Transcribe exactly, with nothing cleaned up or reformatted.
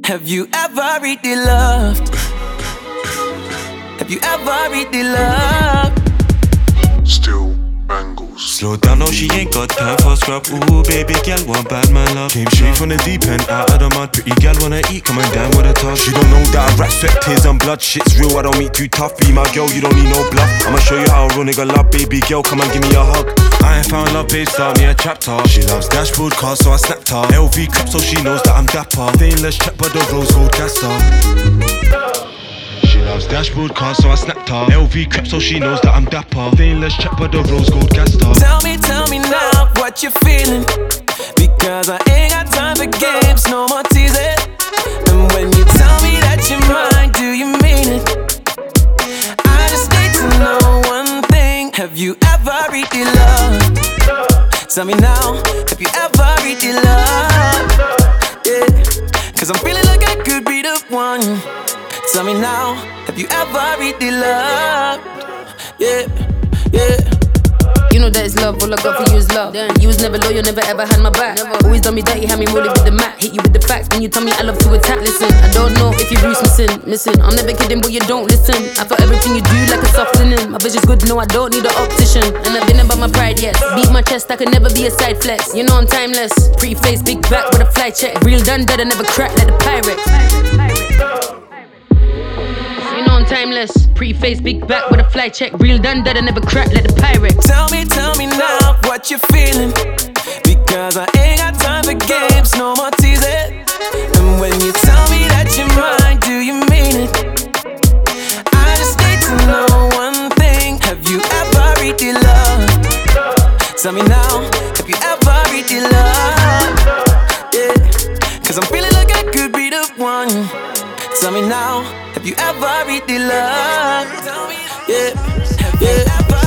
Have you ever really loved? Have you ever really loved? Still bangles. Slow down, no, she ain't got time for scrub. Ooh, baby girl, want bad man love. Came straight from the deep end, out of the mud. Pretty girl wanna eat, come and dine with a tub. She don't know that I rap, sweat, tears and blood. Shit's real, I don't meet too tough. Be my girl, you don't need no bluff. I'ma show you how a real nigga love. Baby girl, come and give me a hug. I ain't found love, babe, start me a chapter. She loves dashboard cars, so I snapped her. L V crap, so she knows that I'm dapper. Stainless check, but the rose gold gaster. She loves dashboard cars, so I snapped her. L V crap, so she knows that I'm dapper. Stainless check, but the rose gold gaster. Tell me, tell me now what you're feeling, because I ain't got time for games, no more teasing. And when you tell me that you're mine, do you mean it? I just need to know one thing. Have you ever really loved? Tell me now, have you ever really loved? Yeah, cause I'm feeling like I could be the one. Tell me now, have you ever really loved? Yeah, yeah. You know that it's love, all I got for you is love. Damn. You was never loyal, never ever had my back. Never. Always done me dirty, had me rolling with the mat. Hit you with the facts when you tell me I love to attack. Listen, I don't know if you're Bruce missing, missing. I'm never kidding, but you don't listen. I feel everything you do like a soft linen. My vision's good, no, I don't need an optician. And I've been about my pride, yes. Beat my chest, I could never be a side flex. You know I'm timeless. Pretty face, big back with a fly check. Real done, dead, I never crack like the Pyrex. Timeless, pretty face, big back with a fly check. Real done, that I never crack like the Pyrex. Tell me, tell me now what you're feeling, because I ain't got time for games, no more teasing. And when you tell me that you're mine, do you mean it? I just need to know one thing. Have you ever really loved? Tell me now, have you ever really loved? Yeah, cause I'm feeling like I could be the one. Tell me now, have you ever really loved? Yeah, yeah.